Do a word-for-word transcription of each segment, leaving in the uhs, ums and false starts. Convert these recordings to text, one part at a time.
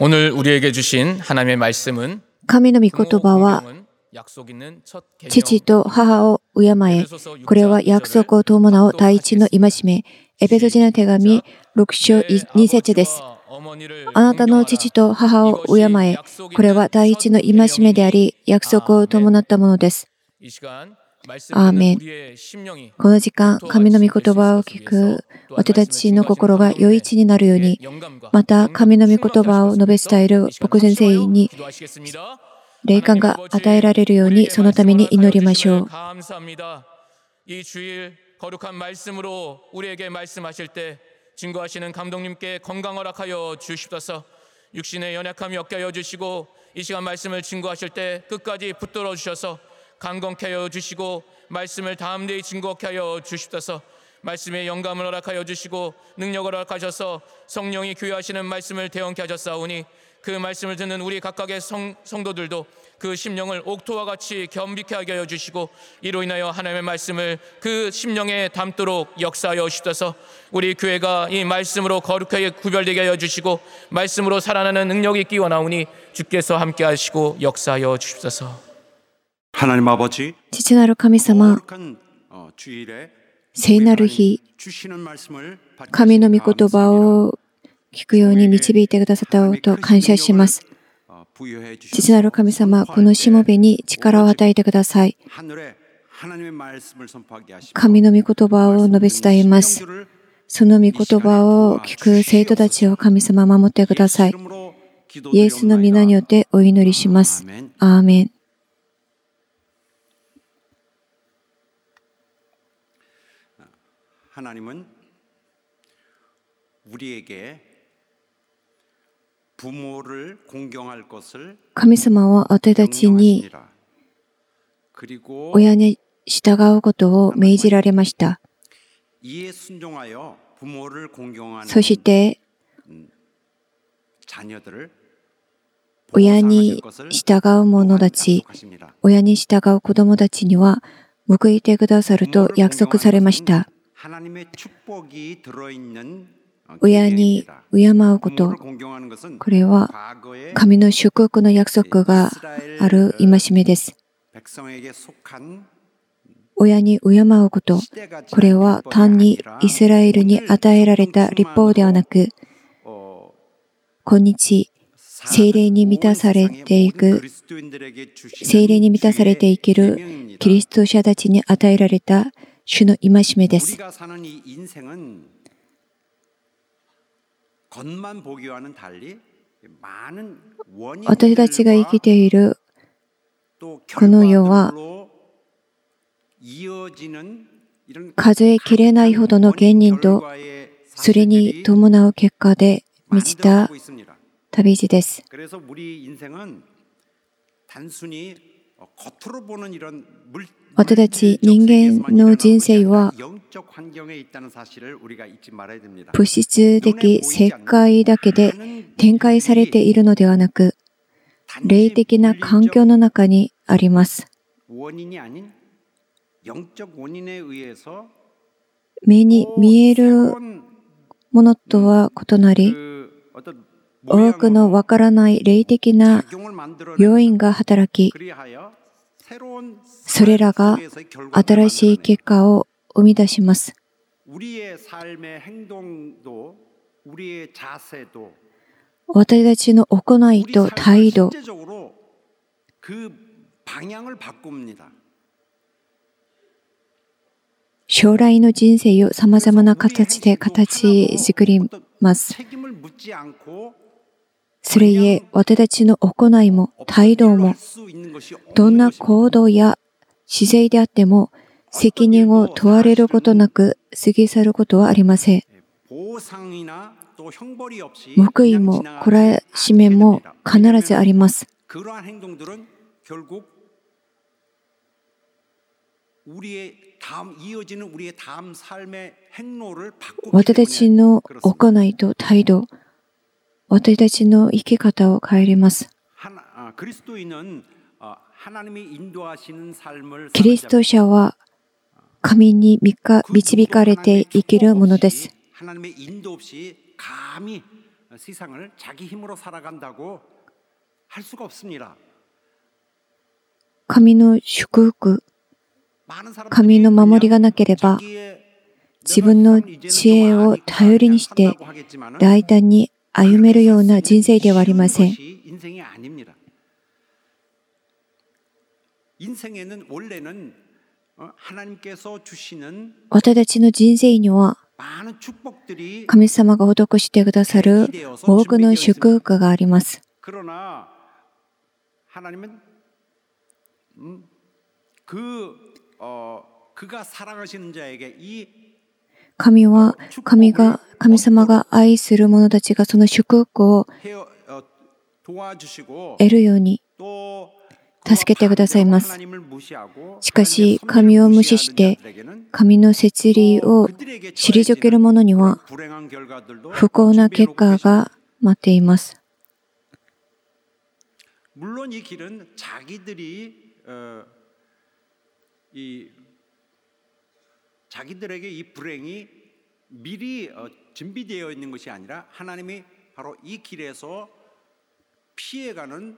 오늘 우리에게 주신 하나님의 말씀은 神の御言葉は父と母を敬え。これは約束を伴う第一の戒め。エペソ人の手紙ろく章に節です。あなたの父と母を敬え。これは第一の戒めであり、約束を伴ったものです。アーメン。この時間、神の御言葉を聞く私たちの心が良い位置になるように、また神の御言葉を述べ伝える牧先生に霊感が与えられるように、そのために祈りましょう。 강건케 하여 주시고 말씀을 담대히 증거케 하여 주시옵소서. 말씀의 영감을 허락하여 주시고 능력을 허락하셔서 성령이 교회하시는 말씀을 대언케 하셨사오니 그 말씀을 듣는 우리 각각의 성, 성도들도 그 심령을 옥토와 같이 겸비케 하게 하여 주시고 이로 인하여 하나님의 말씀을 그 심령에 담도록 역사하여 주시옵소서. 우리 교회가 이 말씀으로 거룩하게 구별되게 하여 주시고 말씀으로 살아나는 능력이 끼워나오니 주께서 함께 하시고 역사하여 주시옵소서. 하나님 아버지, 父なる神様、聖なる日、神の御言葉を聞くように導いてくださったことを感謝します。父なる神様、このしもべに力を与えてください。神の御言葉を述べ伝えます。その御言葉を聞く生徒たちを神様守ってください。イエスの皆によってお祈りします。アーメン。 하나님은 우리에게 부모를 공경할 것을 神様は私たちに親に従うことを命じられました。そして親に従う者たち、親に従う子供たちには報いてくださると約束されました。親に敬うこと、これは神の祝福の約束がある戒めです。親に敬うこと、これは単にイスラエルに与えられた律法ではなく、今日、聖霊に満たされていく、聖霊に満たされて生きるキリスト者たちに与えられた主の戒めです。私たちが生きているこの世は数えきれないほどの原因とそれに伴う結果で満ちた旅路です。私たち人間の人生は物質的世界だけで展開されているのではなく、霊的な環境の中にあります。目に見えるものとは異なり、多くのわからない霊的な要因が働き、それらが新しい結果を生み出します。私たちの行いと態度、将来の人生をさまざまな形で形作ります。それゆえ、私たちの行いも態度も、どんな行動や姿勢であっても、責任を問われることなく過ぎ去ることはありません。報いも懲らしめも必ずあります。私たちの行いと態度、私たちの生き方を変えます。キリスト者は神に導かれて生きるものです。 세상을 자기 힘으로 살아간다고 할 수가 없습니다. 神の祝福、 많은 사람들이 神の守りがなければ 자기의 自分の知恵を頼りにして 산다고 하겠지만은 大胆に歩めるような人生ではありません。 것이 인생이 아닙니다. 인생에는 원래는 어, 하나님께서 주시는 私たちの人生には 많은 축복들이 神様が施してくださる多くの祝福があります。 그러나 하나님은 음, 그 어, 그가 사랑하시는 자에게 이 神は神が神様が愛する者たちがその祝福を 헤어, 어, 도와주시고 得るように 또 助けてくださいます。 하나님을 무시하고 しかし神を無視して神の摂理を退ける者には 불행한 결과들도 不幸な結果が待っています。 물론 이 길은 자기들이 어, 이 자기들에게 이 불행이 미리 어, 준비되어 있는 것이 아니라 하나님이 바로 이 길에서 피해가는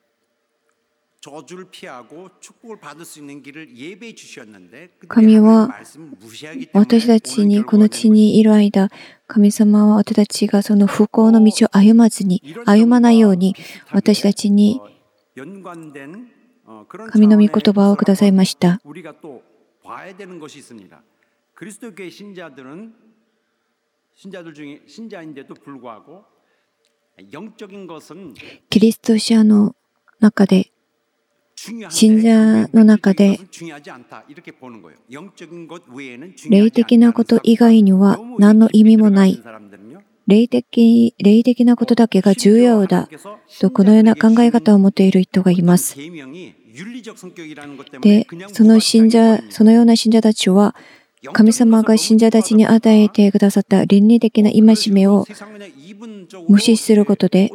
저주를 피하고 축복을 받을 수 있는 길을 예배해 주셨는데 神は 말씀을 무시하기 私た 때문에 ちにこの地にいる間、神様は私たちがその不幸の道を歩まずに、歩まないように私たちに 연관된 어, 그런 神の御言葉をくださいました。 우리가 또 봐야 되는 것이 있습니다. 그리스도교의 신자들은 신자들 중에 신자인데도 불구하고 영적인 것은 キリスト者の中で 중요한데 信者の中で 것은 중요하지 않다 이렇게 보는 거예요. 영적인 것 외에는 霊 중요하지 的なこと 않다. 以外には何の意味もない。 사람들은요. 霊的、霊的なことだけが重要だとこのような考え方を持っている人がいます。 계명이 윤리적 성격이라는 것 때문에 で、 그냥 その信者、そのような信者たちは神様が信者たちに与えてくださった倫理的な戒めを無視することで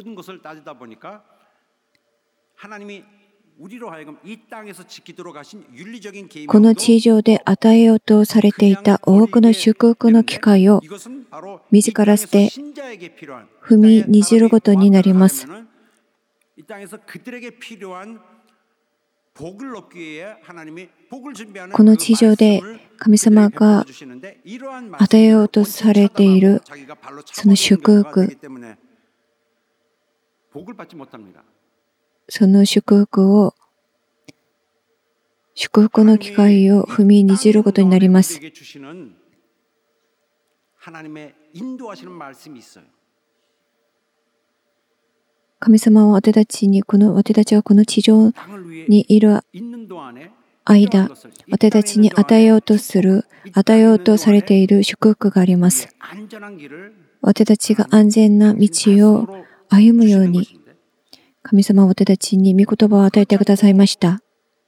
この地上で与えようとされていた多くの祝福の機会を自ら捨て踏みにじることになります。 この地上で神様が与えようとされているその祝福、その祝福を祝福の機会を踏みにじることになります。 神様は私たちにこの私たちはこの地上にいる間、私たちに与えようとする、与えようとされている祝福があります。私たちが安全な道を歩むように、神様は私たちに御言葉を与えてくださいました。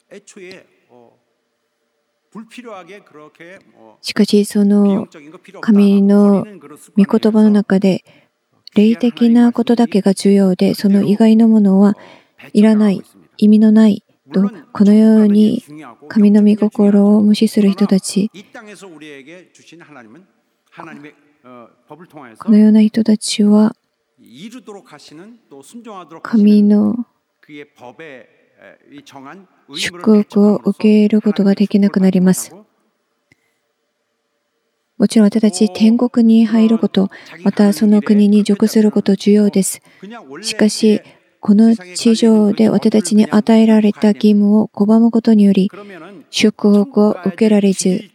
しかし、その神の御言葉の中で、霊的なことだけが重要で、その以外のものはいらない、意味のないと、このように神の御心を無視する人たち、このような人たちは、神の祝福を受けることができなくなります。もちろん私たち天国に入ること、またその国に属すること重要です。しかし、この地上で私たちに与えられた義務を拒むことにより、祝福を受けられず、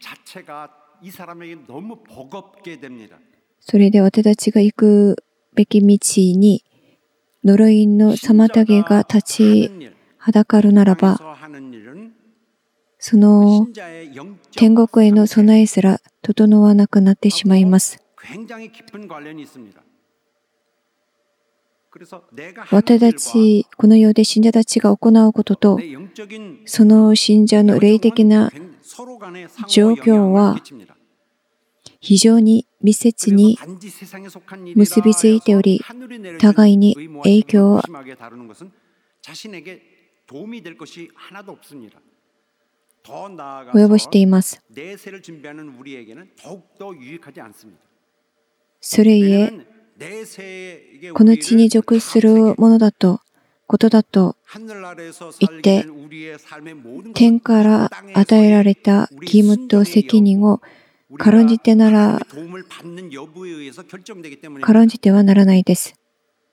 それで私たちが行くべき道に呪いの妨げが立ちはだかるならば、その天国への備えすら整わなくなってしまいます。私たち、この世で信者たちが行うことと、その信者の霊的な状況は非常に密接に結びついており、互いに影響を及ぼしています。それゆえ、 この地に属するものだと、ことだと言って、天から与えられた義務と責任を軽んじてなら、軽んじてはならないです。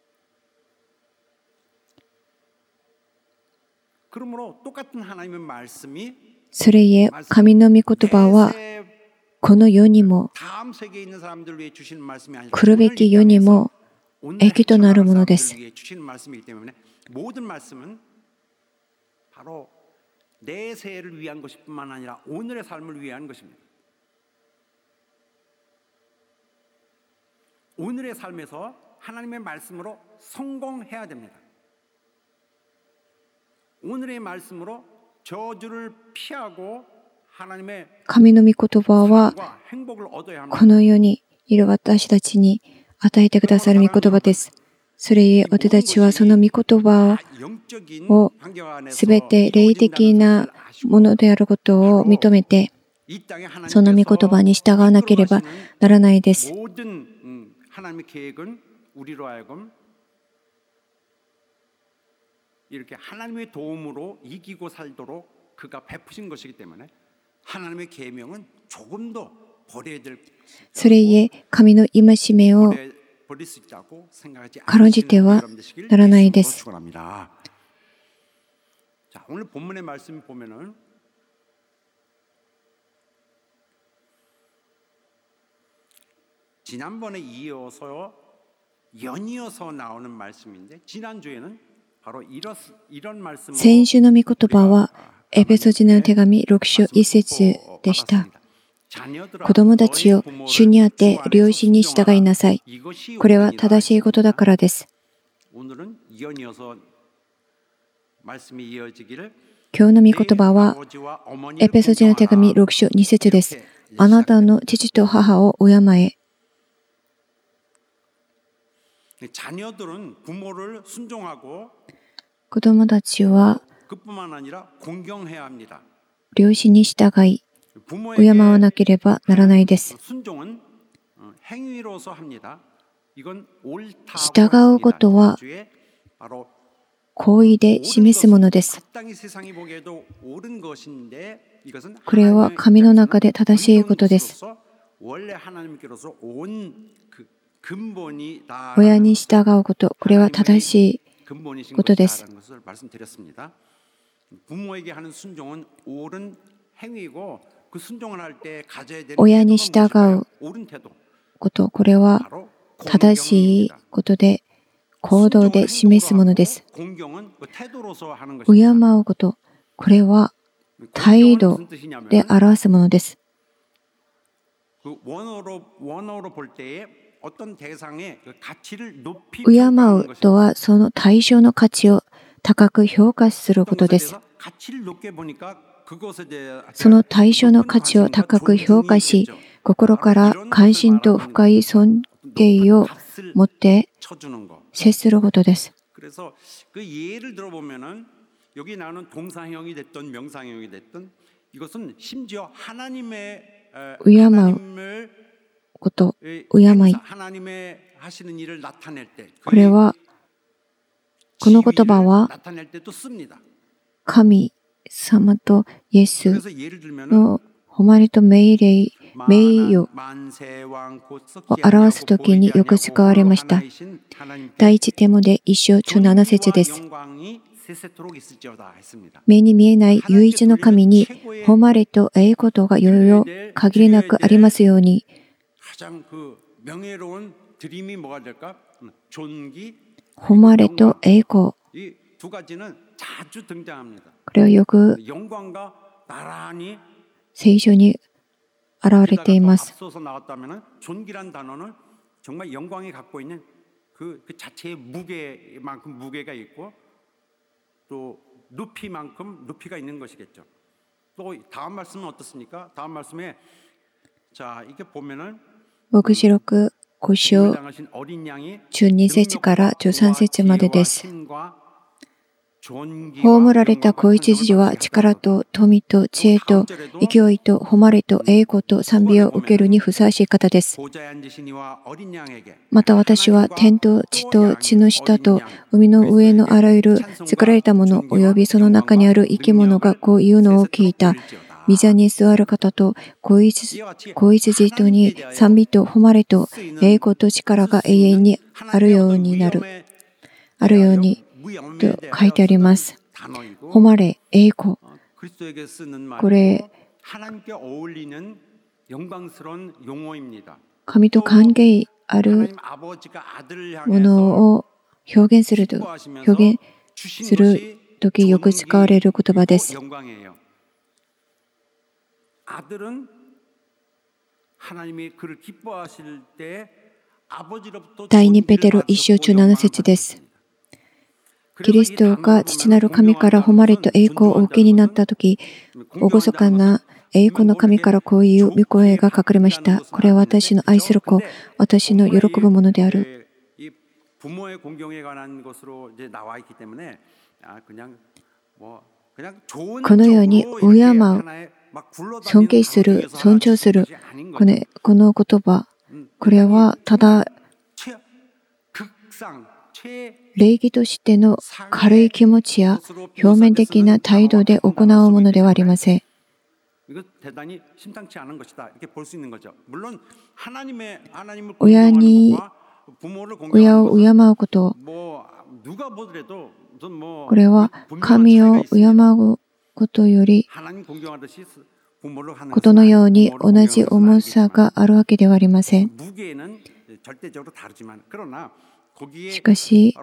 それゆえ、神の御言葉は、この世にも、来るべき世にも、益となるものです。 오늘의 삶에서 하나님의 말씀으로 성공해야 됩니다. 오늘의 말씀으로 저주를 피하고 하나님의 神の御言葉はこの世にいる私たちに与えてくださる御言葉です。それゆえ私たちはその御言葉をすべて霊的なものであることを認めて、その御言葉に従わなければならないです。 하나님의 계획은 우리로 하여금 이렇게 하나님의 도움으로 이기고 살도록 그가 베푸신 것이기 때문에 하나님의 계명은 조금도 버려야 될 それゆえ神の戒めを軽んじてはならないです。 자, 오늘 본문의 말씀 보면은 지난번에 이어서 연이어서 나오는 말씀인데 지난주에는 바로 이런 이런 말씀으로 先週の御言葉はエペソ人の手紙ろく章いち節でした。子供たちを主にあって良心に従いなさい。これは正しいことだからです。 오늘은 연이어서 말씀이 이어지기를 今日の御言葉はエペソ人の手紙ろく章に節です。あなたの父と母を敬え。 자녀들은 부모를 순종하고 子供たちは 그뿐만 아니라 공경해야 합니다. 良心に従い敬わなければならないです。 순종은 행위로서 합니다. 이건 옳다. 従うことは行為で示すものです。 합당히 세상이 보기에도 옳은 것인데 이것은 これは神の中で正しいことです。 원래 하나님께로서 온 그 근본이다. 親に従うこと、これは正しいことです。 말씀드렸습니다. 부모에게 하는 순종은 옳은 행위고 그 순종을 할 때 가져야 되는 親に従う 옳은 태도. こと、これは正しいことで、行動で示すものです。 공경은 그 태도로서 하는 敬 것입니다. うこと、これは態度で表すものです。 그 원어로 원어로 볼 때에 어떤 대상의 그 가치를 높이 敬うとはその対象の価値を高く評価することです。 가치를 높게 보니까 그것에 대해 その対象の価値を高く評価し、心から関心と深い尊敬を持って接することです。 그래서 그 예를 들어보면은 여기 나오는 동사형이 됐든 명사형이 됐든 이것은 심지어 하나님의 敬うこと、敬い。 하나님의 하시는 일을 나타낼 때 これは、この言葉は 나타낼 때도 씁니다. 神様とイエス 그래서 예를 들면은 の誉れと命令、名誉を表すときによく使われました。第一テモで一章じゅうなな節です。目に見えない唯一の神に誉れと栄光がよよ限りなくありますように。 가장 그 명예로운 드림이 뭐가 될까? 존귀, 誉れと栄光。 이 두 가지는 자주 등장합니다. これはよく 영광과 나란히 聖書に現れています。 앞서서 나왔다면은 존귀란 단어는 정말 영광이 갖고 있는 그, 그 자체의 무게만큼 무게가 있고 또 높이만큼 높이가 있는 것이겠죠. 또 다음 말씀은 어떻습니까? 다음 말씀에 자 이게 보면은 黙示録ご章 어린 양이 じゅうに節からじゅうさん節までです。 葬られた子羊は力と富と知恵と勢いと誉れと栄光と賛美を受けるにふさわしい方です。また私は天と地と地の下と海の上のあらゆる作られたものおよびその中にある生き物がこう言うのを聞いた。御座に座る方と子羊とに賛美と誉れと栄光と力が永遠にあるようになる。あるようにと書いてあります。誉れ、栄光。これ、神と関係あるものを表現すると、表現するときよく使われる言葉です。第二ペテロ一章中七節です。キリストが父なる神から誉れと栄光をお受けになったとき、厳かな栄光の神からこういう御声が書かれました。これは私の愛する子、私の喜ぶものである。このように敬う、尊敬する、尊重する、この、この言葉、これはただ礼儀としての軽い気持ちや表面的な態度で行うものではありません。親に親を敬うこと、これは神を敬うことよりことのように同じ重さがあるわけではありません。しかし、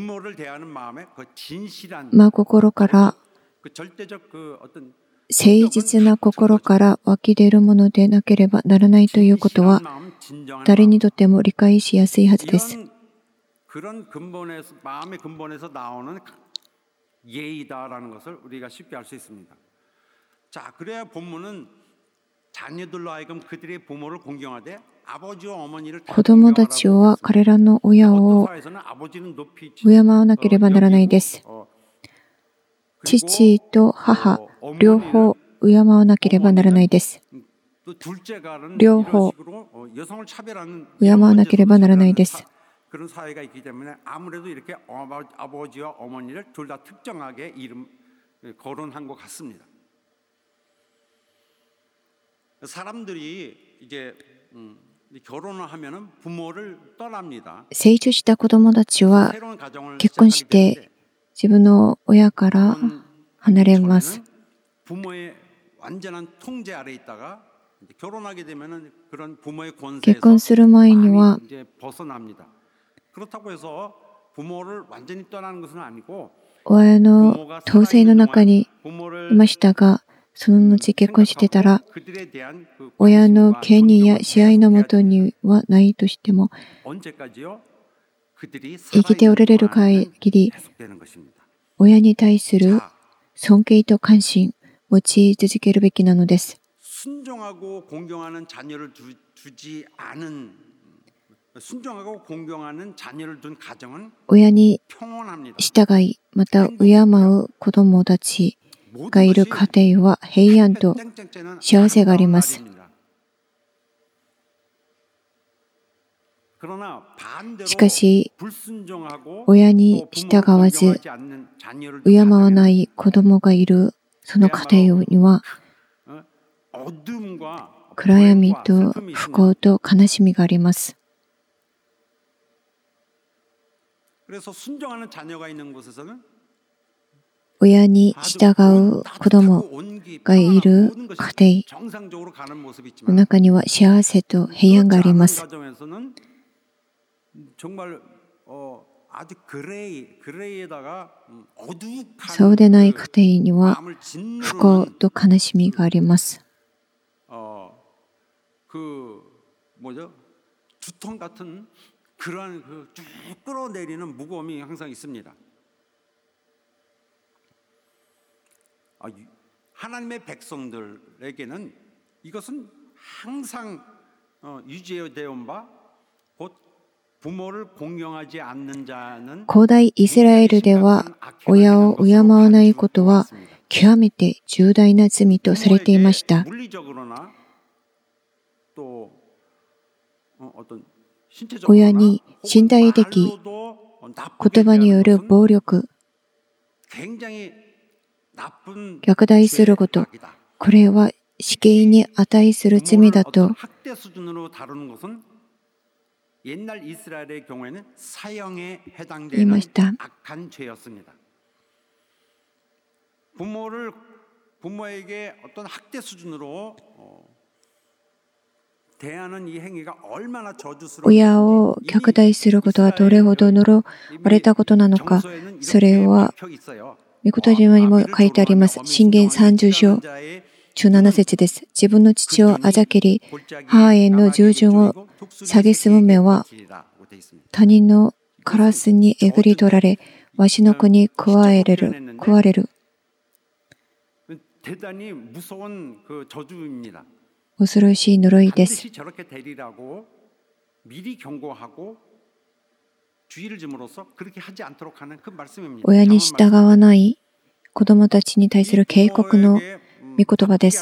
真心から誠実な心から湧き出るものでなければならないということは誰にとっても理解しやすいはずです。子供たちは彼らの親を敬わなければならないです。父と母、両方敬わなければならないです。両方敬わなければならないです。成長した子供たちは結婚して自分の親から離れます。結婚する前には親の統制の中にいましたが、その後結婚してたら親の権利や支配のもとにはないとしても生きておられる限り親に対する尊敬と関心を持ち続けるべきなのです。親に従いまた敬う子供たちがいる家庭は平安と幸せがあります。しかし、親に従わず敬わない子供がいるその家庭には暗闇と不幸と悲しみがあります。親に従う子供がいる家庭の中には幸せと平安があります。そうでない家庭には不幸と悲しみがあります。 하나님의 백성들에게는 이것은 항상 유지되어 온 바 곧 古代イスラエルでは親を敬わないことは極めて重大な罪とされていました。親に身体的言葉による暴力、虐待すること、これは死刑に値する罪だと言いました。親を虐待することはどれほど呪われたことなのか、それは御言葉にも書いてあります。箴言さんじゅう章じゅうなな節です。自分の父をあざけり、母への従順を蔑む目は他人のカラスにえぐり取られ、わしの子に食われる。食われる。恐ろしい呪いです。親に従わない子供たちに対する警告の御言葉です。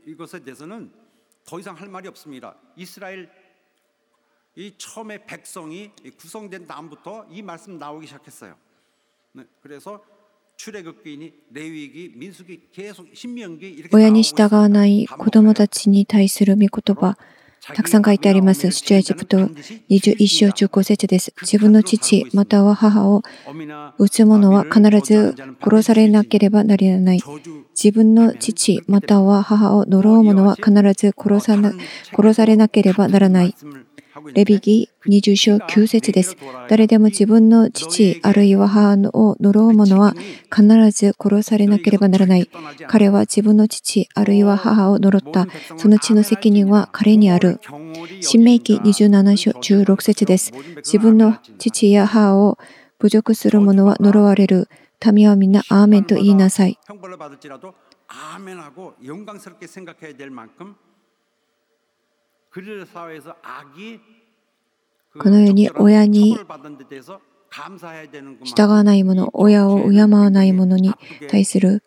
親に従わない子供たちに対する御言葉、たくさん書いてあります。出エジプトにじゅういち章じゅうご節です。自分の父または母を撃つ者は必ず殺されなければならない。自分の父または母を呪う者は必ず殺さな、殺されなければならない。レビ記にじゅう章きゅう節です。誰でも自分の父あるいは母を呪う者は必ず殺されなければならない。彼は自分の父あるいは母を呪った。その血の責任は彼にある。申命記にじゅうなな章じゅうろく節です。自分の父や母を侮辱する者は呪われる。民はみんなアーメンと言いなさい。このように親に従わない者、親を敬わない者に対する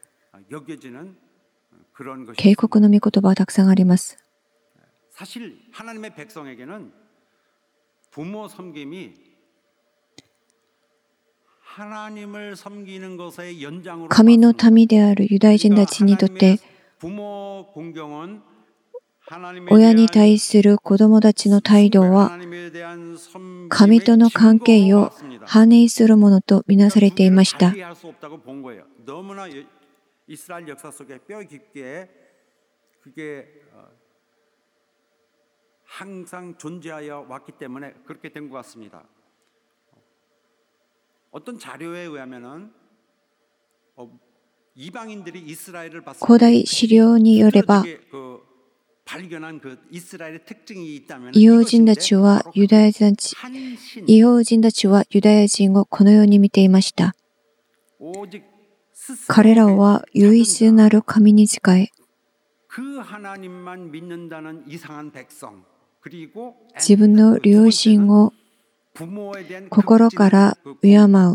警告の御言葉はたくさんあります。神の民であるユダヤ人たちにとって親に対する子供たちの態度は神との関係を反映するものとみなされていました。古代資料によれば、異邦人たちはユダヤ人たち、異邦人たちはユダヤ人をこのように見ていました。彼らは唯一なる神に仕え、自分の良心を心から敬う、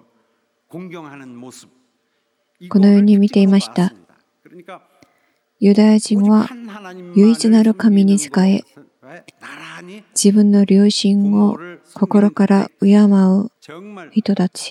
このように見ていました。ユダヤ人は唯一なる神に仕え、自分の良心を心から敬う人たち。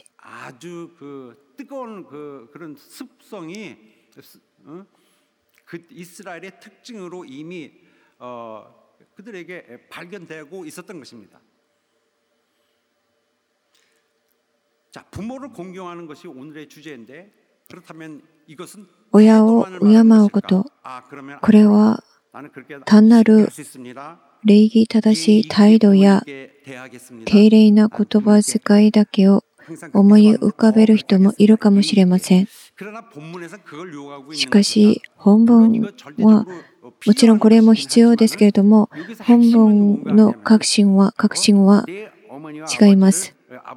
親を敬うこと、これは単なる礼儀正しい態度や丁寧な言葉遣いだけを思い浮かべる人もいるかもしれません。しかし本文はもちろんこれも必要ですけれども、本文の核心は核心は違います。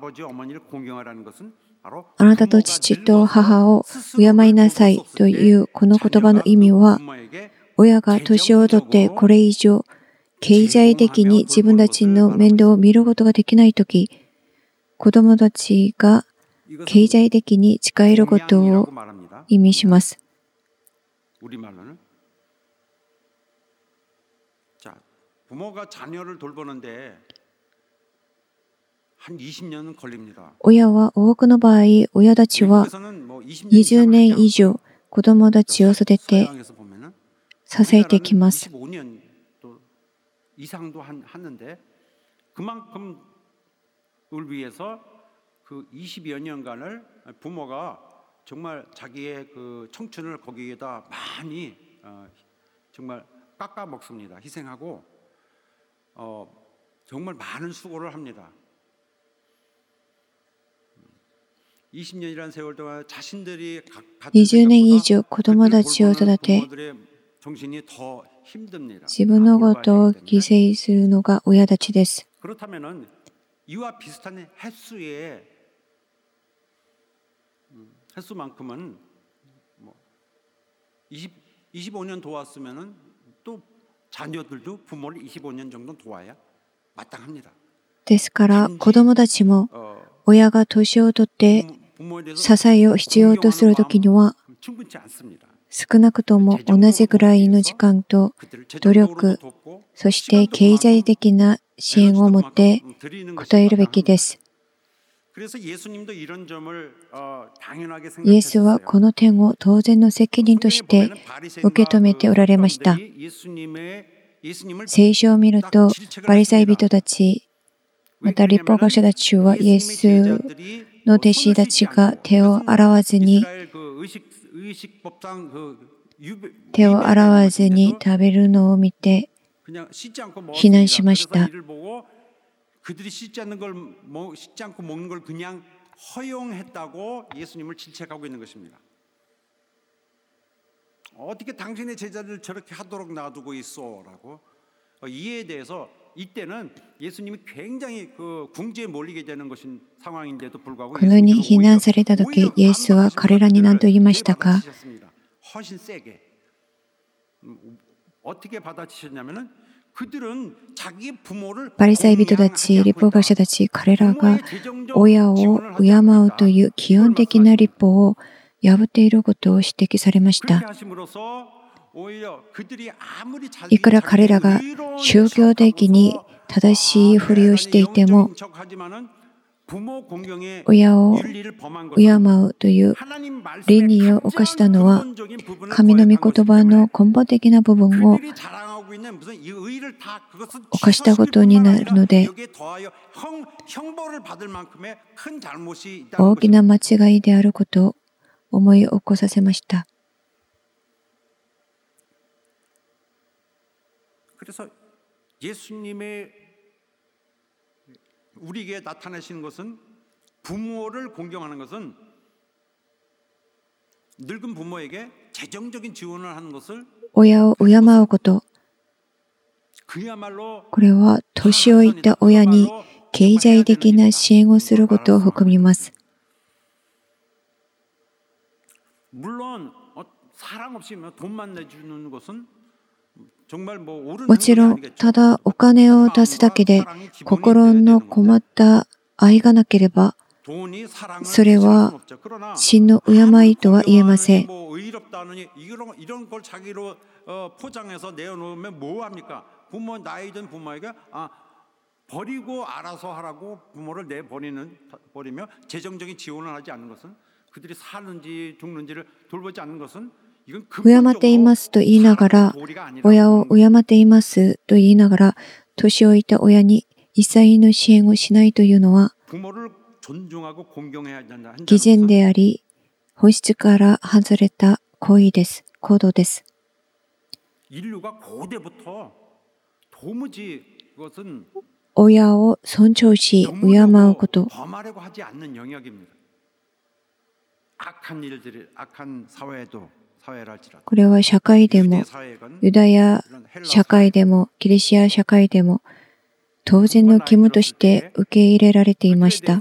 あなたと父と母を敬いなさいというこの言葉の意味は、親が年をとってこれ以上経済的に自分たちの面倒を見ることができないとき、子供たちが経済的に使えることを意味します。 우리말로는 자, 부모가 자녀를 돌보는데 한 이십 년은 걸립니다. 親は多くの場合、親たちは 미국에서는 뭐 이십 년 にじゅうねん 이상 以上子供たちを育てて 서양에서 보면은 支えてきます。 이십오 년 또 이상도 한, 하는데 그만큼을 위해서 그 이십여 년간을 부모가 정말 자기의 그 청춘을 거기에다 많이 어, 정말 깎아 먹습니다. 희생하고 어, 정말 많은 수고를 합니다. 이십 년이라는 세월 동안 자신들이 갖은 にじゅうねん以上子供たちを育て、 부모들의 정신이 더 힘듭니다. 自分のことを犠牲するのが親たちです。 그렇다면은 이와 비슷한 횟수의 횟수만큼은 뭐 이십, 이십오 년 도왔으면은 또 자녀들도 부모를 이십오 년 정도 도와야 마땅합니다. ですから子供たちも 어, 親が年をとって 부모에 대해서 支えを必要とするときには 충분치 않습니다. 少なくとも同じぐらいの時間と 그들을 努力、 재정적으로도 돕고 そして経済的な支援を持って応えるべきです。 그래서 예수님도 이런 점을 어, 당연하게 イエスは 생각하셨어요. この点を当然の責任として受け止めておられました。 예수님의 예수님을 聖書を見ると、パリサイ人たち、また立法学者たちはイエスの弟子たちが手を洗わずに、手を洗わずに食べるのを見て非難しました。 그들이 씻지 않는 걸 씻지 않고 먹는 걸 그냥 허용했다고 예수님을 질책하고 있는 것입니다. 어떻게 당신의 제자들 저렇게 하도록 놔두고 있어라고 이에 대해서 이때는 예수님이 굉장히 그 궁지에 몰리게 되는 것인 상황인데도 불구하고 このように非難されたとき、イエスは彼らに何と言いましたか？ 훨씬 세게 어떻게 받아치셨냐면은 그들은 자기 부모를 パリサイ人たち、立法学者たち、彼らが親を敬うという基本的な立法を破っていることを指摘されました。いくら彼らが宗教的に正しいふりをしていても、親を敬うという倫理を犯したのは、神の御言葉の根本的な部分を犯したことになるので、大きな間違いであることを思い起こさせました。 그래서 예수님의 우리에게 나타내시는 것은 부모를 공경하는 것은 늙은 부모에게 재정적인 지원을 하는 것을 親を敬うこと、 그야말로 これは年老いた親に経済的な支援をすることを含みます。 물론 사랑 없이 돈만 내주는 것은 もちろん、ただお金を出すだけで心の困った愛がなければ、それは真の敬いとは言えません。 버리고 알아서 하라고 부모를 내버리는 버리며 재정적인 지원을 하지 않는 것은 그들이 사는지 죽는지를 돌보지 않는 것은 敬っていますと言いながら、親を敬っていますと言いながら、年老いた親に一切の支援をしないというのは、偽善であり、本質から外れた行為です、行動です。 親を尊重し、敬うこと。 これは社会でも、ユダヤ社会でも、ギリシア社会でも、当然の義務として受け入れられていました。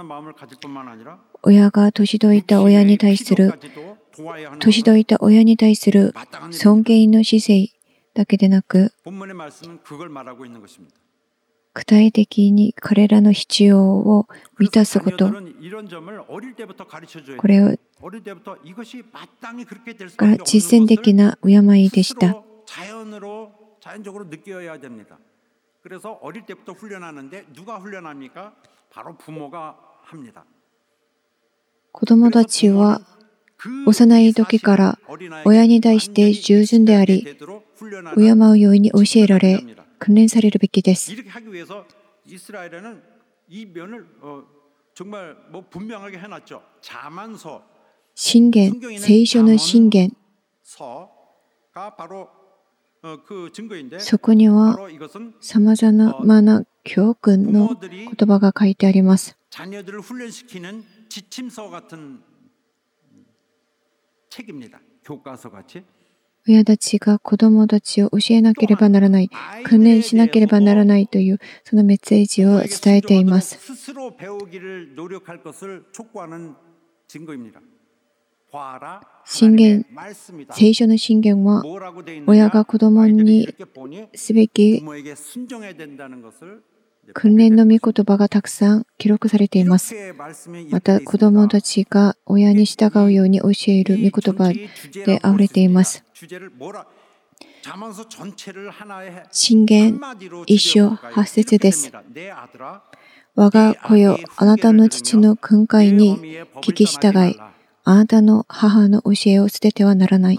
親が年老いた親に対する、年老いた親に対する尊敬の姿勢、 だけでなく、 본문의 말씀은 그걸 말하고 있는 것입니다. 具体的に彼らの必要を満たすこと、 자녀들은 이런 점을 어릴 때부터 가르쳐줘야 これを 돼요. 어릴 때부터 이것이 마땅히 그렇게 될 が 수밖에 実 없는 践的 것을 な敬いでした。 스스로 자연으로 자연적으로 느껴야 됩니다. 그래서 어릴 때부터 훈련하는데 누가 훈련합니까? 바로 부모가 합니다. 子供たちは幼い時から親に対して従順であり、敬うように教えられ、訓練されるべきです。 이렇게 하기 위해서 이스라엘에는 이 면을 어, 정말 뭐 분명하게 해놨죠. 자만서 箴言、聖書の箴言、 서가 바로 어, 그 증거인데 そこには 바로 이것은 様々な教訓の言葉が書いてあります。 자녀들을 훈련시키는 지침서 같은 책입니다. 교과서 같이. 親たちが子供たちを教えなければならない、訓練しなければならないというそのメッセージを伝えています。 스스로 배우기를 노력할 것을 촉구하는 증거입니다. 箴言、聖書の箴言は親が子供にすべき訓練の御言葉がたくさん記録されています。また子供たちが親に従うように教える御言葉であふれています。箴言一章八節です。我が子よ、あなたの父の訓戒に聞き従い、あなたの母の教えを捨ててはならない。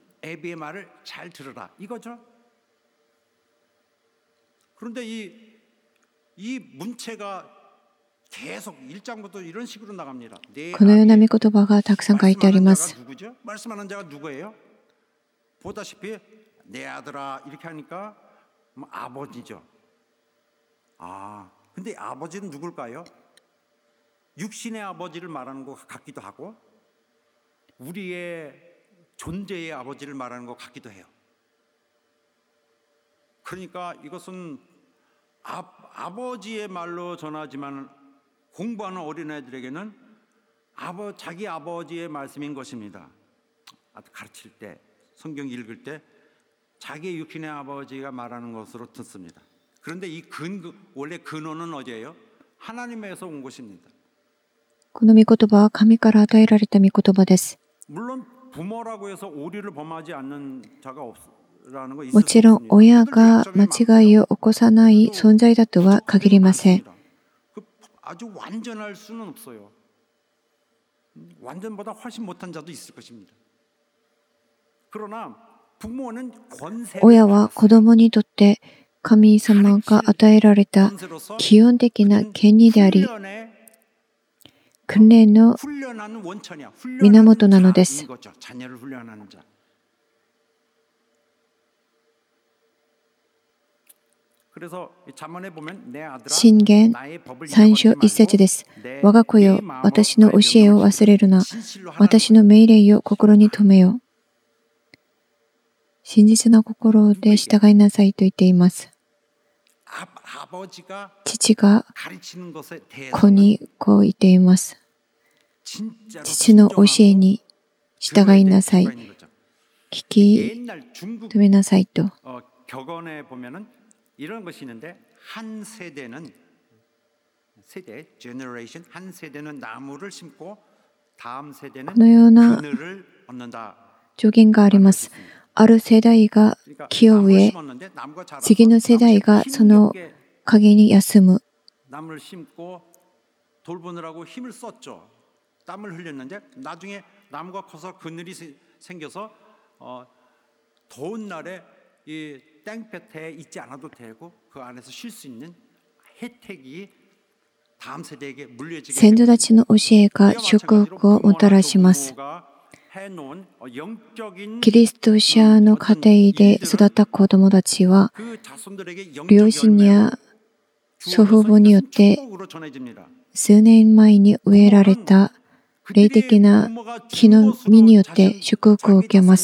그런데 이, 이 문체가 계속 일 장부터 이런 식으로 나갑니다. このような御言葉がたくさん書いてあります。 말씀하는 자가 누구예요? 보다시피 내 아들아 이렇게 하니까 뭐 아버지죠. 아, 근데 아버지는 누굴까요? 육신의 아버지를 말하는 것 같기도 하고 우리의 존재의 아버지를 말하는 것 같기도 해요. 그러니까 이것은 아, 아버지의 말로 전하지만 공부하는 어린아이들에게는 아버, 자기 아버지의 말씀인 것입니다. 가르칠 때, 성경 읽을 때 자기 육신의 아버지가 말하는 것으로 듣습니다. 그런데 이 근, 원래 근원은 어디예요? 하나님에서 온 것입니다. この御言葉は神から与えられた御言葉です。 물론 부모라고 해서 오류를 범하지 않는 자가 없. もちろん親が間違いを起こさない存在だとは限りません。親は子供にとって神様が与えられた基本的な権利であり、訓練の源なのです。 箴言三章一節です。我が子よ、私の教えを忘れるな。私の命令を心に留めよ。真実な心で従いなさいと言っています。父が子にこう言っています。父の教えに従いなさい。聞き止めなさいと。 이런 것이 있는데 한 세대는 세대 generation 한 세대는 나무를 심고 다음 세대는 그늘을 얻는다. 助言があります。ある世代が木を植え、次の世代がその陰に休む。 나무를 심고 돌보느라고 힘을 썼죠. 땀을 흘렸는데 나중에 나무가 커서 그늘이 생겨서 어, 더운 날에 이 땡볕에 있지 않아도 되고 그 안에서 쉴 수 있는 혜택이 다음 세대에게 물려지게 先祖たちの教えが祝福をもたらします。キリスト者の家庭で育った子供たちは、両親や祖父母によって数年前に植えられた霊的な木の実によって祝福を受けます。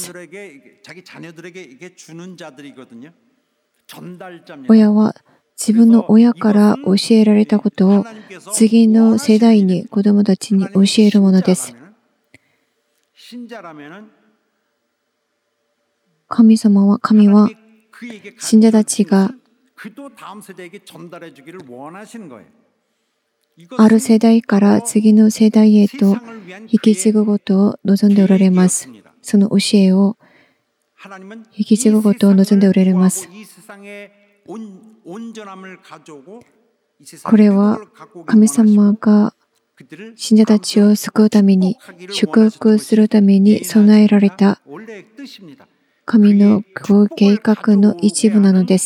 親は自分の親から教えられたことを次の世代に子供たちに教えるものです。神様は、神は信者たちがある世代から次の世代へと引き継ぐことを望んでおられます。その教えを引き継ぐことを望んでおられます。これは神様が信者たちを救うために、祝福するために備えられた神の計画の一部なのです。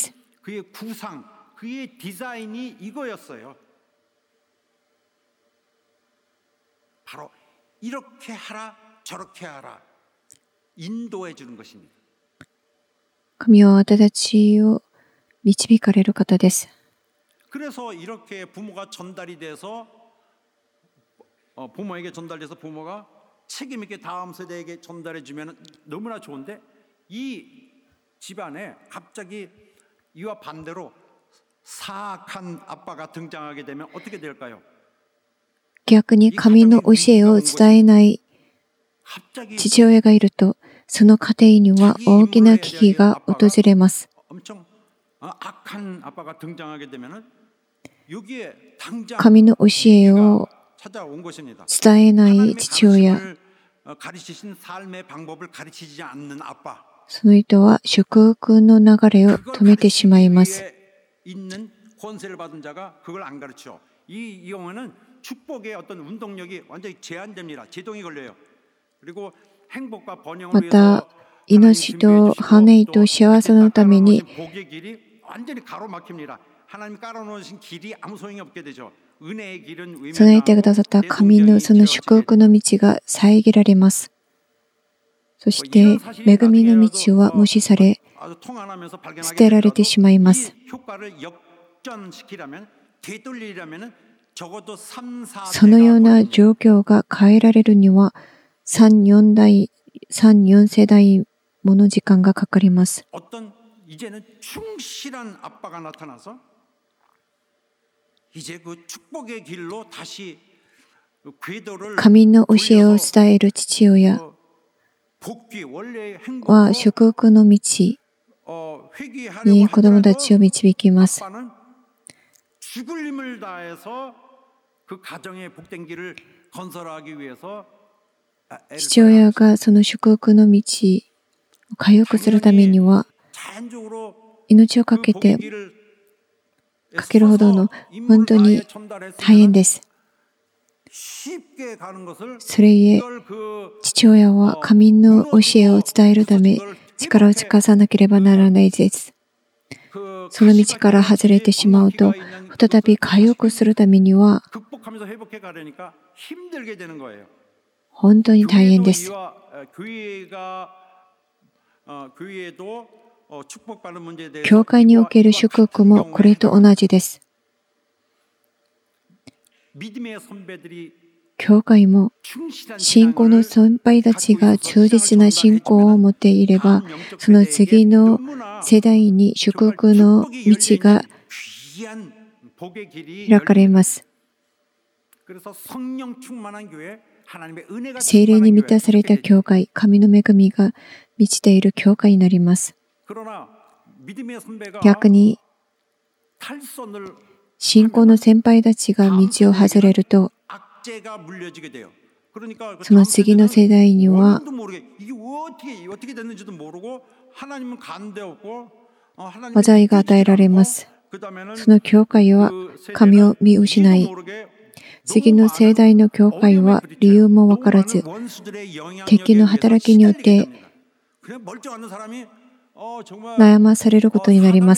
神は私たちを導かれる方です。逆に神の教えを伝えない父親がいると、その家庭には大きな危機が訪れます。神の教えを伝えない父親、その人は祝福の流れを止めてしまいます。また、命と羽と幸せのために備えてくださった神のその祝福の道が遮られます。そして恵みの道は無視され、捨てられてしまいます。そのような状況が変えられるには、さん、よん代、さん、よん世代もの時間がかかります。神の教えを伝える父親は祝福の道に子供たちを導きます。父親がその祝福の道を回復するためには、命をかけてかけるほどの本当に大変です。それゆえ、父親は神の教えを伝えるため力を尽かさなければならないです。その道から外れてしまうと、再び回復するためには本当に大変です。教会における祝福もこれと同じです。教会も信仰の先輩たちが忠実な信仰を持っていれば、その次の世代に祝福の道が開かれます。聖霊に満たされた教会、神の恵みが満ちている教会になります。逆に信仰の先輩たちが道を外れると、その次の世代には災いが与えられます。その教会は神を見失い、次の世代の教会は理由も分からず、敵の働きによって悩まされることになります。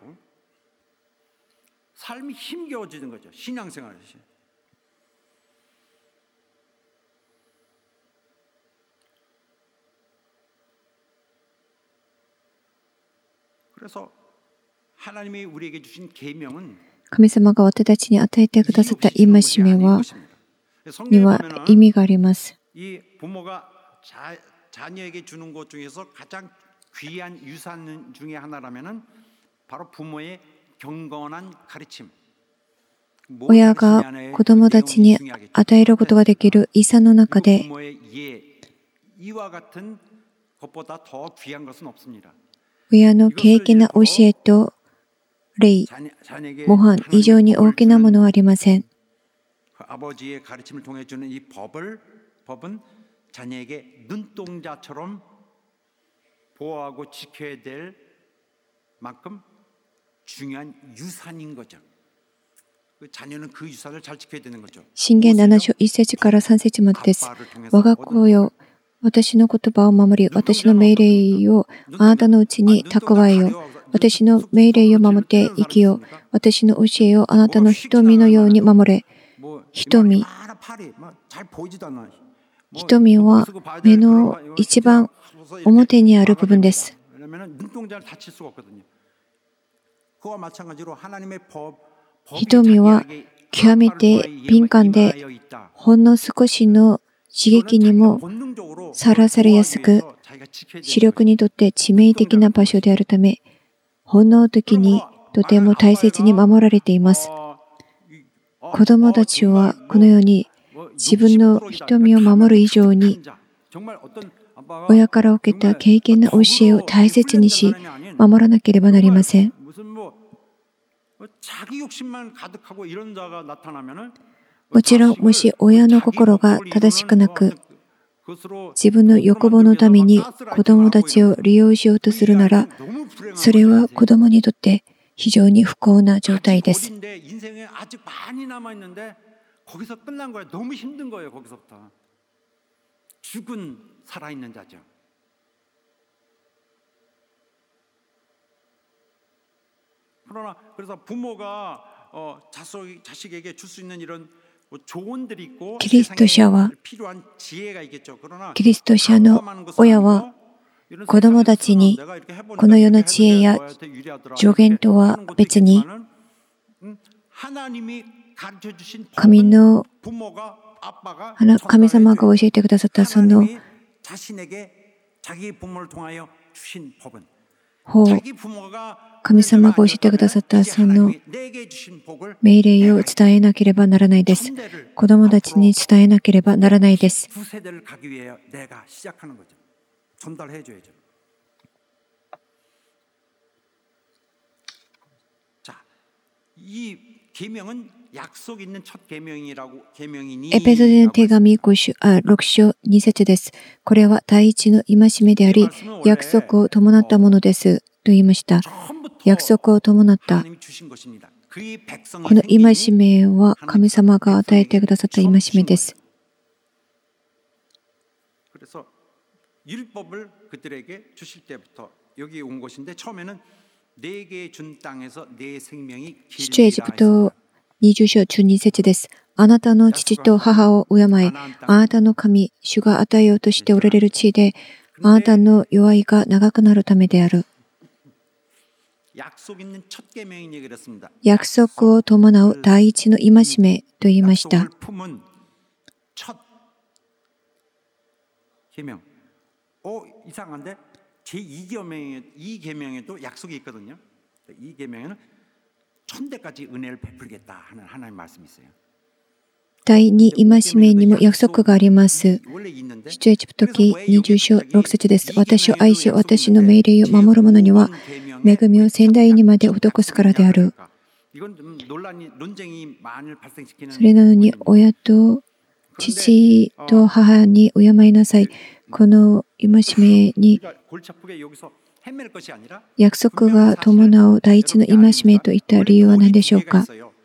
神様が私たちに与えてくださった戒めはには意味があります。親が子供たちに与えることができる遺産の中で、 親の敬虔な教えと礼、 자녀, 자녀에게 模範以上に大きなものはありません。 그 아버지의 가르침을 통해 주는 이 법을 법은 자녀에게 눈동자처럼 보호하고 지켜야 될 만큼 중요한 유산인 거죠. 그 자녀는 그 유산을 잘 지켜야 되는 거죠. 箴言なな章いち節からさん節までです。我が子よ、私の言葉を守り、私の命令をあなたのうちに蓄えよ。私の命令を守って生きよ。私の教えをあなたの瞳のように守れ。瞳。瞳は目の一番表にある部分です。瞳は極めて敏感で、ほんの少しの刺激にもさらされやすく、視力にとって致命的な場所であるため、本能的にとても大切に守られています。子供たちはこのように自分の瞳を守る以上に、親から受けた経験な教えを大切にし、守らなければなりません。もちろん、もし親の心が正しくなく、自分の欲望のために子供たちを利用しようとするなら、それは子供にとって非常に不幸な状態です。キリスト者は、キリスト者の親は、子供たちにこの世の知恵や助言とは別に、神の神様が教えてくださったその法、神様が教えてくださったその命令を伝えなければならないです。子供たちに伝えなければならないです。エペソビの手紙ろく章に節です。これは第一の戒めであり、約束を伴ったものですと言いました。約束を伴った。この戒めは神様が与えてくださった戒めです。出エジプトにじゅう章じゅうに節です。あなたの父と母を敬え、あなたの神、主が与えようとしておられる地で、あなたの弱いが長くなるためである。約束を伴う第一の戒めと言いました。第二戒めにも約束があります。出エジプト記にじゅう章ろく節です。私を愛し、私の命令を守る者には、恵みを千代にまで施すからである。それなのに、親と父と母に敬いなさい。この戒めに約束が伴う第一の戒めといった理由は何でしょうか。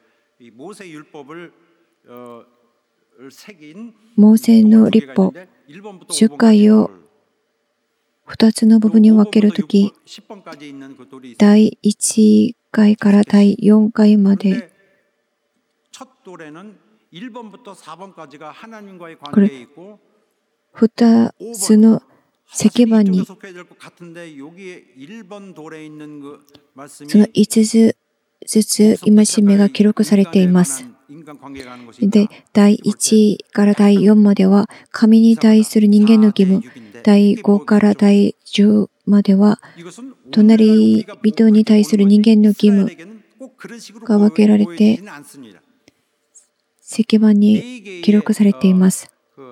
モーセの律法、じゅっかいをふたつの部分に分けるとき、だいいちかいからだいよんかいまで、これ、ふたつの石板に、そのいつつずつ戒めが記録されています。で、だいいちからだいよんまでは神に対する人間の義務、だいごからだいじゅうまでは隣人に対する人間の義務が分けられて石板に記録されています。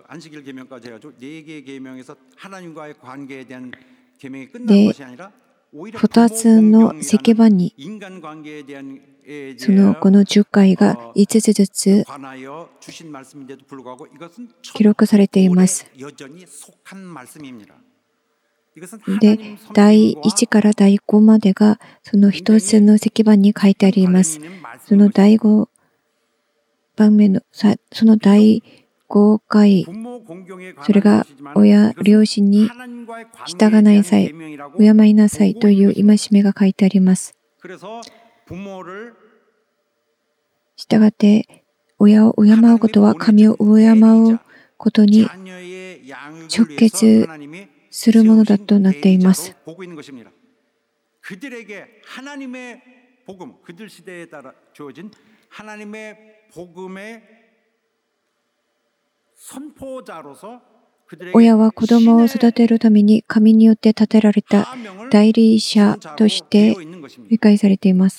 で、 오히려 ふたつの石板に 인간관계에 대한 そのこのじゅっかいがいつつずつ 관하여 주신 말씀인데도 불구하고 이것은 記録されています。 여전히 속한 말씀입니다. 이것은 で、 하나님 だいい 성경과 ちからだいごまでがその一つの石板に書いてあります。 관련이 있는 その 말씀인 だいごばんめのさそのだいごかい 부모 공경에 それ 관한 が 것이지만 親 이것은 両親に 하나님과의 従 관계에 わない 대한 際 계명이라고 敬いなさい 보고 という 있는 것입니다. 戒めが書いてあります。 그래서 부모를 従って親を敬うことは神を敬うことに 자녀의 양육을 直 위해서 結 하나님이 するものだ 세우신 となっています。 대리자로 보고 있는 것입니다. 그들에게 하나님의 복음, 그들 시대에 따라 주어진 하나님의 복음의 선포자로서 親は子供を育てるために神によって立てられた 하명을 代理者として 되어 있는 것입니다. 理解されています。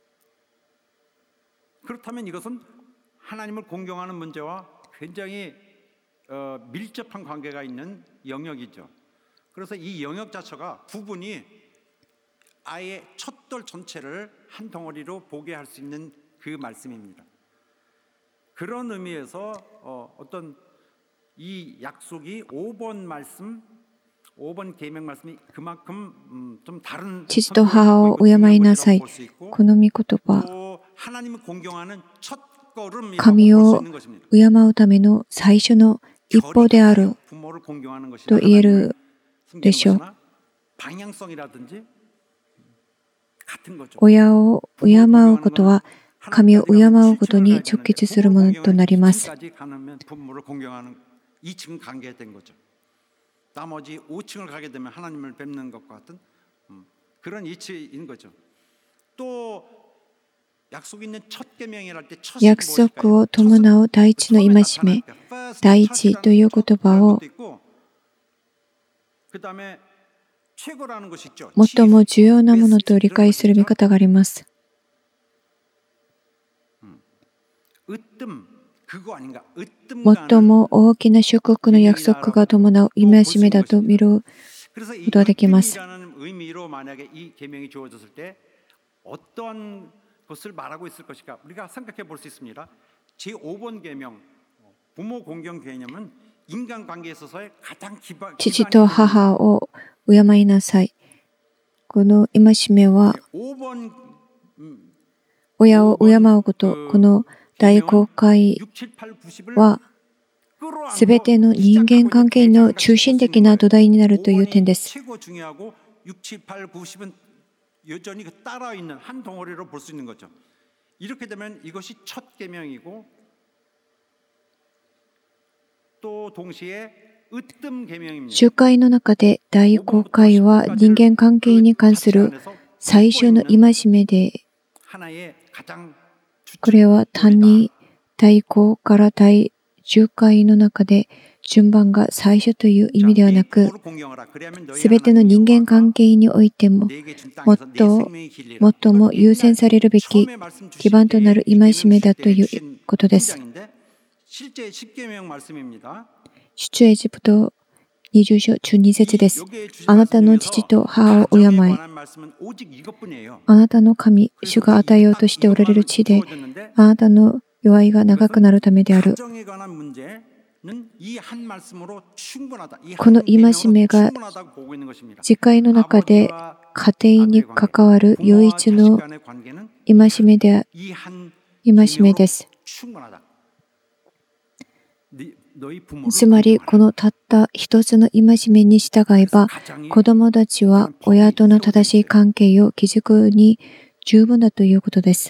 그렇다면 이것은 하나님을 공경하는 문제와 굉장히 어, 밀접한 관계가 있는 영역이죠. 그래서 이 영역 자체가 부분이 아예 첫돌 전체를 한 덩어리로 보게 할 수 있는 그 말씀입니다. 그런 의미에서 어, 어떤 이 약속이 오 번 말씀, 오 번 계명 말씀이 그만큼 음, 좀 다른 父と母を敬いなさい。この御言葉、 또 하나님을 공경하는 첫 걸음이라고 神 볼 수 を 있는 것입니다. 敬うための最初の一歩である 부모를 공경하는 것이 と言える 하나님을 でしょう。 섬기는 것이나 방향성이라든지 같은 거죠. 親を敬うことは神を敬うことに直結するものとなります。 이 층까지 가면 부모를 공경하는 이 층 관계된 거죠. 나머지 오 층을 가게 되면 하나님을 뵙는 것과 같은 음, 그런 이치인 거죠. 또 약속 있는 첫 계명이랄 때 첫이 約束を伴う第一の戒め、第一という言葉を 그다음에 최고라는 것이 있죠. 最も重要なものと理解する見方があります。 으뜸 그거 아닌가? 으뜸 最も大きな祝福の約束が伴う戒めだと見る 그래서 이 ことができます。 으뜸이라는 의미로 만약에 이 계명이 주어졌을 때 어떤 것을 말하고 있을 것일까? 우리가 생각해 볼 수 있습니다. 제오 번 계명 부모 공경 개념은 인간 관계에 있어서의 가장 기반 父と母を敬いなさい。この戒めは 오 번 親を敬うこと、この第ごかい 육, 칠, 팔, 구십을 はすべての人間関係の中心的な土台になるという点です。 최고 중요하고 육, 칠, 팔, 구십은 여전히 따라 있는 한 덩어리로 볼 수 있는 거죠. 이렇게 되면 이것이 첫 계명이고 또 동시에 으뜸 계명입니다. 集会の中で第ごかいは人間関係に関する最初の戒めで、 하나의 가장 これは単に第ごから第じゅっかいの中で順番が最初という意味ではなく、すべての人間関係においても最も最も優先されるべき基盤となる戒めだということです。 실제 십 계명 말씀입니다. 出エジプトにじゅう章じゅうに節です。あなたの父と母を敬え。あなたの神、主が与えようとしておられる地で、あなたの弱いが長くなるためである。この戒めが次回の中で家庭に関わる唯一の戒めで、戒めです。 つまりこのたった一つの戒めに従えば、子供たちは親との正しい関係を築くに十分だということです。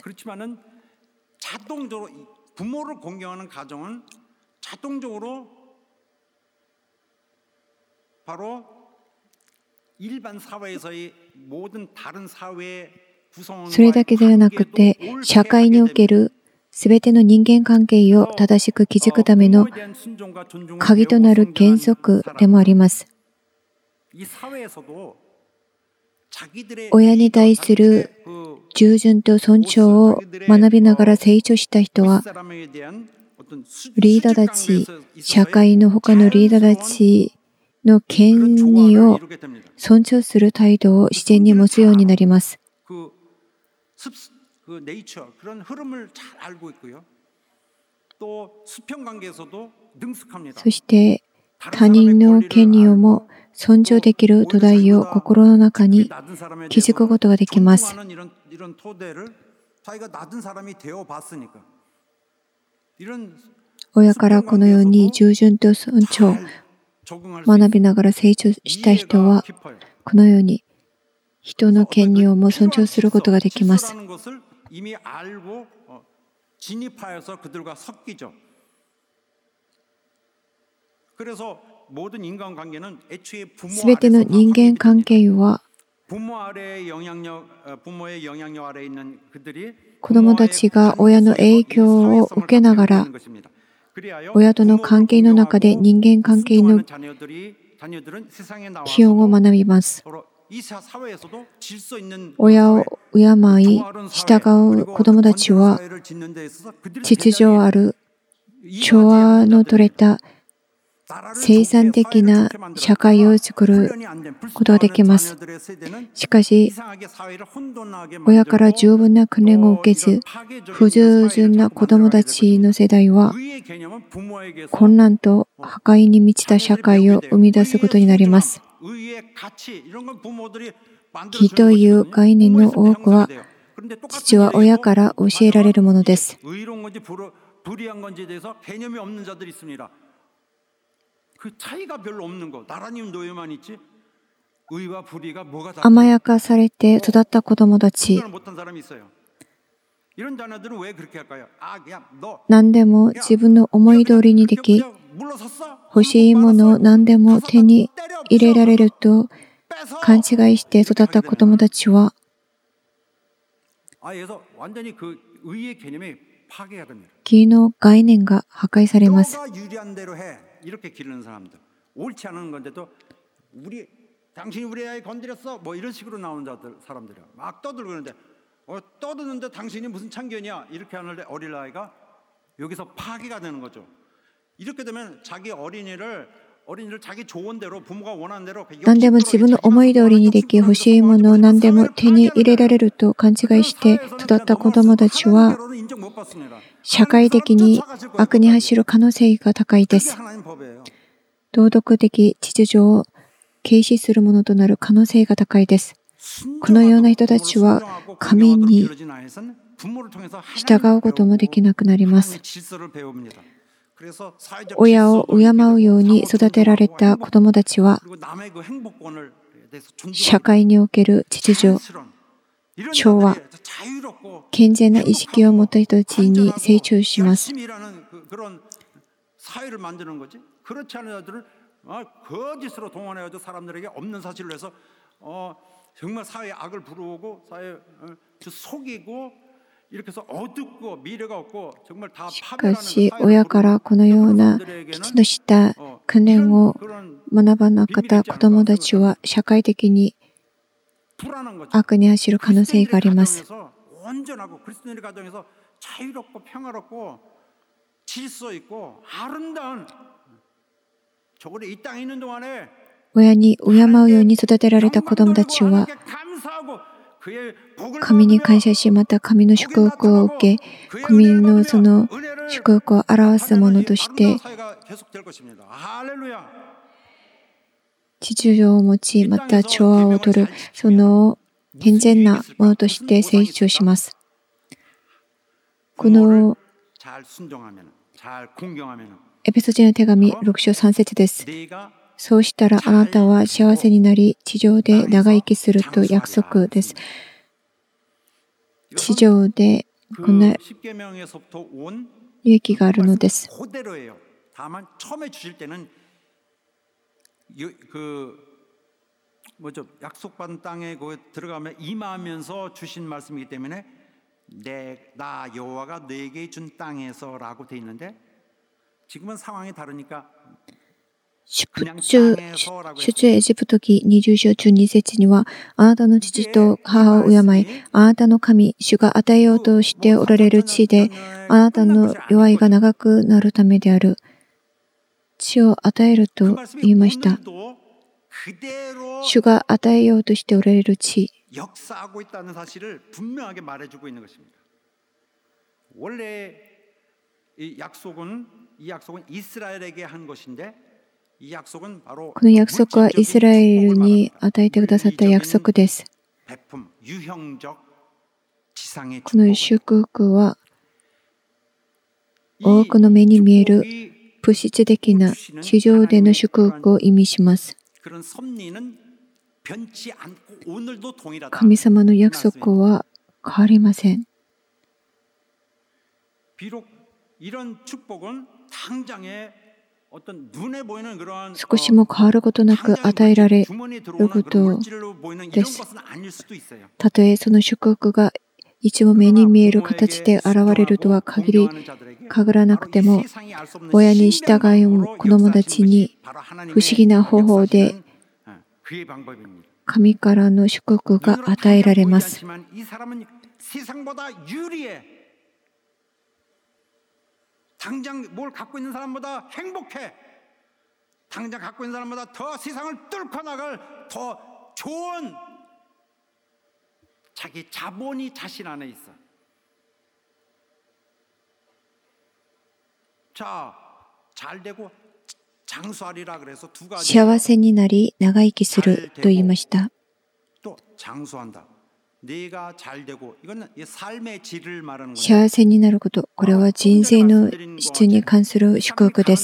부모를 공경하는 가정은 자동적으로 바로 일반 사회에서의 모든 다른 사회 구성원과 それだけではなくて、社会におけるすべての人間関係を正しく築くための鍵となる原則でもあります。親に対する従順と尊重を学びながら成長した人は、リーダーたち、社会の他のリーダーたちの権利を尊重する態度を自然に持つようになります。そして他人の権利をも尊重できる土台を心の中に築くことができます。親からこのように従順と尊重を学びながら成長した人は、このように人の権利をも尊重することができます。すべての人間関係は、子供たちが親の影響を受けながら、親との関係の中で人間関係の基本を学びます。親を敬い、従う子供たちは、秩序ある、調和の取れた、生産的な社会を作ることができます。しかし、親から十分な訓練を受けず、不従順な子供たちの世代は、混乱と破壊に満ちた社会を生み出すことになります。義という概念の多くは、父は親から教えられるものです。甘やかされて育った子供たち、何でも自分の思い通りにでき、欲しいものを何でも手に入れられると勘違いして育った子供たちは、義の概念が破壊されます。 이렇게 기르는 사람들, 옳지 않은 건데도 우리 당신이 우리 아이 건드렸어 뭐 이런 식으로 나오는 자들 사람들이야. 막 떠들고 그러는데 어, 떠드는데 당신이 무슨 참견이야 이렇게 하는데 어린 아이가 여기서 파괴가 되는 거죠. 이렇게 되면 자기 어린이를 어린이를 자기 좋은 대로 부모가 원하는 대로 何でも自分の思い通りにでき、欲しいものを何でも手に入れられると勘違いして育った子供たちは、社会的に悪に走る可能性が高いです。道徳的秩序を軽視するものとなる可能性が高いです。このような人たちは神に従うこともできなくなります。親を敬うように育てられた子供たちは、社会における秩序、調和、健全な意識を持った人たちに成長します。しかし、親からこのようなきちんとした訓練を学ばなかった子どもたちは、社会的に悪に走る可能性があります。親に敬うように育てられた子どもたちは、神に感謝し、また神の祝福を受け、神のその祝福を表すものとして、秩序を持ち、また調和を取る、その健全なものとして成長します。このエペソ人の手紙ろく章さん節です。そうしたらあなたは幸せになり、地上で長生きすると約束です。地上でこんな利益があるのです。出エジプト記にじゅう章じゅうに節には、あなたの父と母を敬い、あなたの神、主が与えようとしておられる地で、あなたの弱いが長くなるためである。 地を与えると言いました。主が与えようとしておられる地、 역사하고 있다는 사실을 분명하게 말해주고 있는 것입니다. 원래 이 약속은 이 약속은 이스라엘에게 한 것인데 이 약속은 바로 この約束はイスラエルに与えてくださった約束です。 배품, 유형적 지상의 この祝福は多くの目に見える物質的な地上での祝福を意味します。 그런 섭리는 변치 않고 오늘도 동일하다. 神様の約束は変わりません。 비록 이런 축복은 당장에 어떤 눈에 보이는 그런 少しも変わることなく与えられることです。たとえその祝福が一応目に見える形で現れるとは限り限らなくても、親に従う子供たちに不思議な方法で神からの祝福が与えられます。 당장 뭘 갖고 있는 사람보다 행복해. 당장 갖고 있는 사람보다 더 세상을 뚫고 나갈 더 좋은 자기 자본이 자신 안에 있어. 자, 잘 되고 장수하리라 그래서 두 가지. 幸せになり長生きすると言いました。 또 장수한다. 네가 잘 되고 이거는 삶의 질을 말하는 거예요. 幸せになること、これは人生の質に関する祝福です。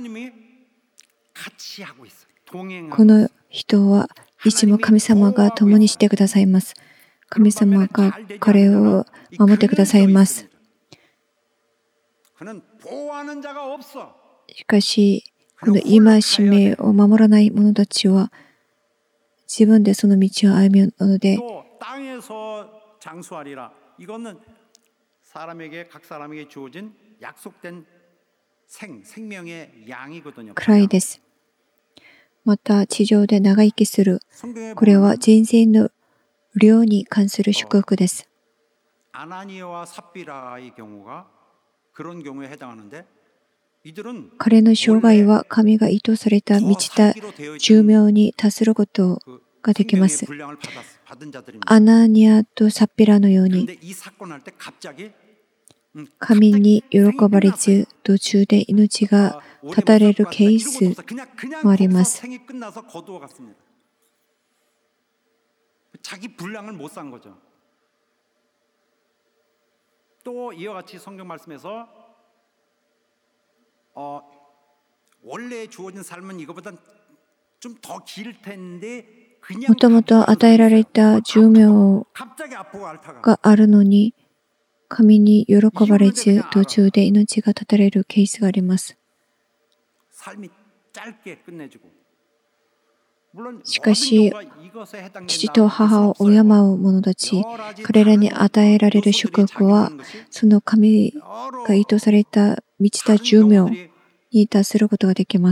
この人はいつも神様が共にしてくださいます。神様が彼を守ってくださいます。しかし、この戒めを守らない者たちは自分でその道を歩むので、 땅에서 장수하리라. 이거는 사람에게 각 사람에게 주어진 약속된 생 생명의 양이거든요. 暗いです。また地上で長生きする。これは人生の量に関する祝福です。 아나니아와 삽비라의 경우가 그런 경우에 해당하는데 이들은 彼の生涯は神が意図された満ちた寿命に達することができます。 アナニアとサッピラのように神に喜ばれず途中で命が絶たれるケースもあります。 자기 분량을 못 산 거죠. 또 이와 같이 성경 말씀에서 어, 원래 주어진 삶은 이거보다 좀 더 길 텐데 もともと与えられた寿命があるのに神に喜ばれず途中で命が絶たれるケースがあります。しかし父と母を敬う者たち、彼らに与えられる祝福はその神が意図された満ちた寿命に達することができます。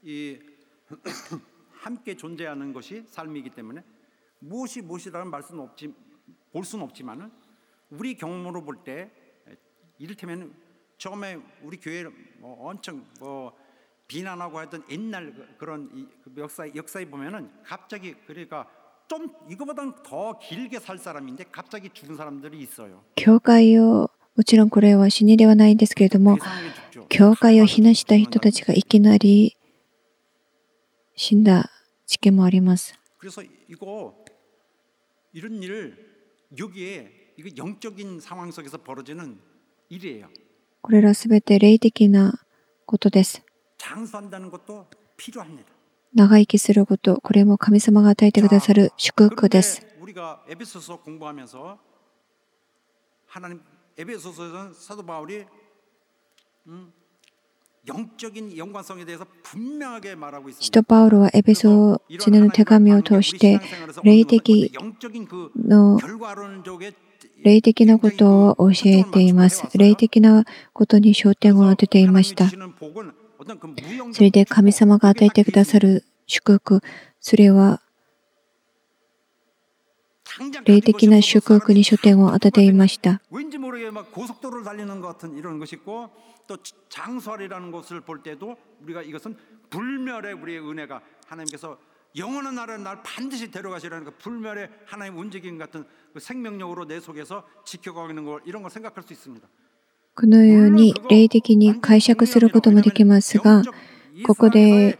함께 존재하는 것이 삶이기 때문에 무엇이 무엇이라는 말씀은 없지 볼 수는 없지만은 우리 경험으로 볼 때 이를테면 처음에 우리 교회를 뭐 엄청 뭐 비난하고 하던 옛날 그런 역사 역사에 보면은 갑자기 그러니까 좀 이거보다는 더 길게 살 사람인데 갑자기 죽은 사람들이 있어요. 教会をもちろんこれは死にではないんですけれども、教会を非難した人たちがいきなり死んだ事件もあります。 그래서 이거 이런 일 여기에 이거 영적인 상황 속에서 벌어지는 일이에요. これらすべて霊的なことです。 장수한다는 것도 필요합니다. 長生きすること、これも神様が与えてくださる祝福です。 우리가 에베소서 공부하면서 하나님 에베소서에서는 사도 바울이 음, 영적인 연관성에 대해서 분명하게 말하고 있습니다. 使徒パウロはエペソ人への手紙を通して霊的の霊的なことを教えています。霊的なことに焦点を当てていました。それで神様が与えてくださる祝福、それは霊的な祝福に焦点を当てていました。 왠지 모르게 막 고속도로를 달리는 것 같은 이런 것이 있고 또 장수하리라는 것을 볼 때도 우리가 이것은 불멸의 우리의 은혜가 하나님께서 영원한 나라에 날 반드시 데려가시라는 그 불멸의 하나님 움직임 같은 그 생명력으로 내 속에서 지켜가고 있는 걸 이런 걸 생각할 수 있습니다. このように霊的に解釈することもできますが、ここで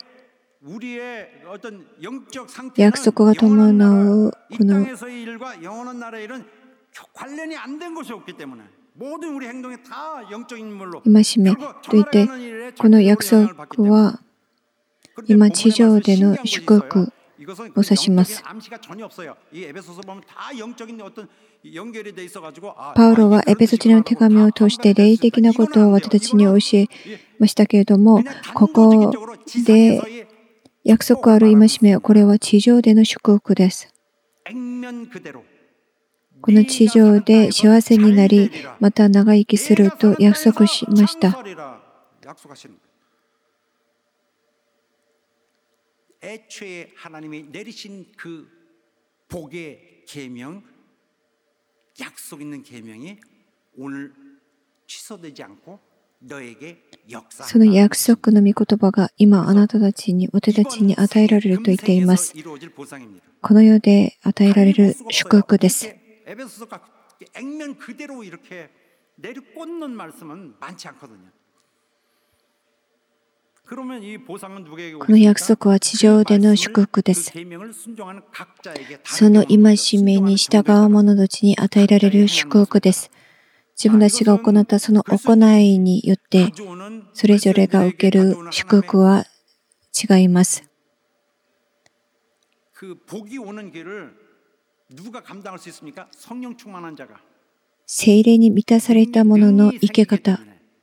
約束が伴うこの戒めといって、この約束は今地上での祝福を指します。パウロはエペソ人の手紙を通して霊的なことを私たちに教えましたけれども、ここで約束ある戒め、これは地上での祝福です。この地上で幸せになり、また長生きすると約束しました。 애초에 하나님이 내리신 그 복의 계명, 약속 있는 계명이 오늘 취소되지 않고 너에게 역사. その約束の御言葉が今あなたたちに、私たちに与えられると言っています。この世で与えられる祝福です。 에베소서가 액면 그대로 이렇게 내리꽂는 말씀은 많지 않거든요. この約束は地上での祝福です。その戒めに従う者たちに与えられる祝福です。自分たちが行ったその行いによって、それぞれが受ける祝福は違います。聖霊に満たされた者の生き方、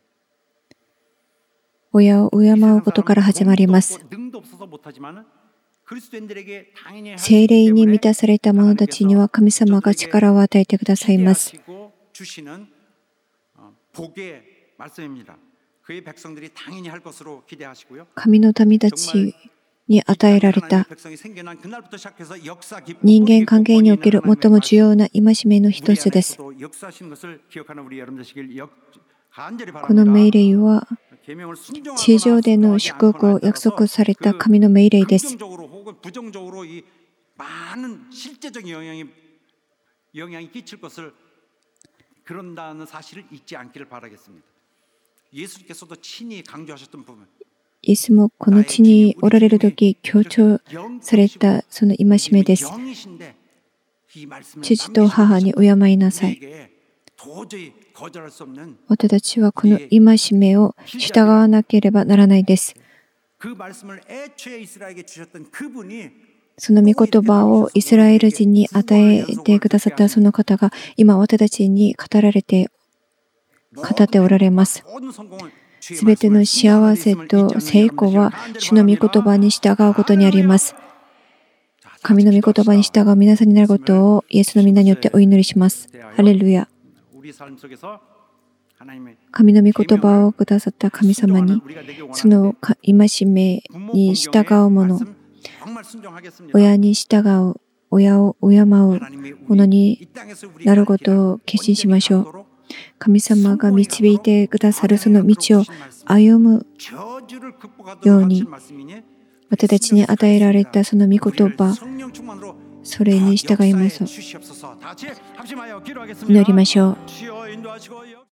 親を敬うことから始まります。聖霊に満たされた者たちには神様が力を与えてくださいます。神の民たちに与えられた人間関係における最も重要な戒めの一つです。この命令は地上での祝福を約束された神の命令です。イエスもこの地におられるとき強調されたその戒めです。父と母に敬いなさい。私たちはこの戒めを従わなければならないです。その御言葉をイスラエル人に与えてくださったその方が今私たちに語られて語っておられます。すべての幸せと成功は主の御言葉に従うことにあります。神の御言葉に従う皆さんになることをイエスの皆によってお祈りします。ハレルヤ。神の御言葉をくださった神様に、その戒めに従う者、親に従う、親を敬う者になることを決心しましょう。神様が導いてくださるその道を歩むように、私たちに与えられたその御言葉、それに従いましょう。祈りましょう。